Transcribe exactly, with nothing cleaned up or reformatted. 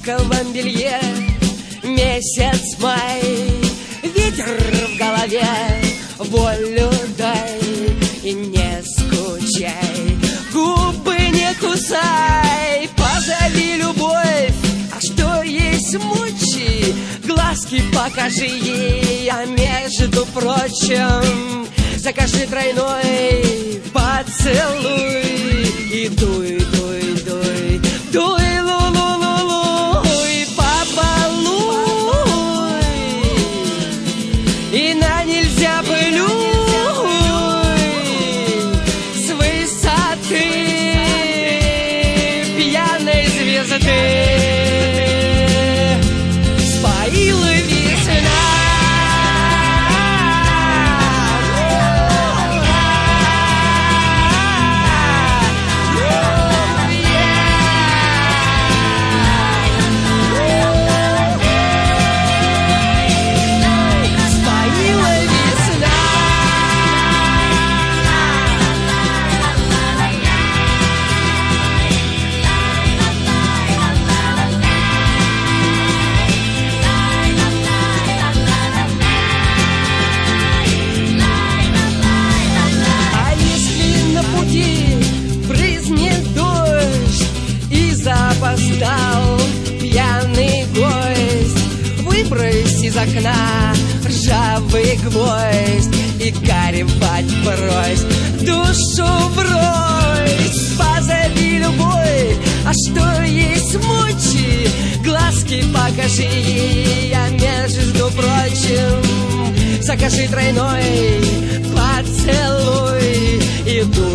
шелковом белье. Месяц май, ветер в голове, волю дай и не скучай, губы не кусай, позови любовь, а что есть мучи, глазки покажи ей, а между прочим закажи тройной поцелуй и дуй, дуй, дуй, дуй, лу-лу-лу-лу, и побалуй, и на нельзя плюй с высоты пьяной звезды. Споила весна. Опоздал пьяный гость, выбрось из окна ржавый гвоздь и горевать брось, душу брось, позови любовь, а что есть мучи, глазки покажи ей, а между прочим закажи тройной поцелуй и дуй.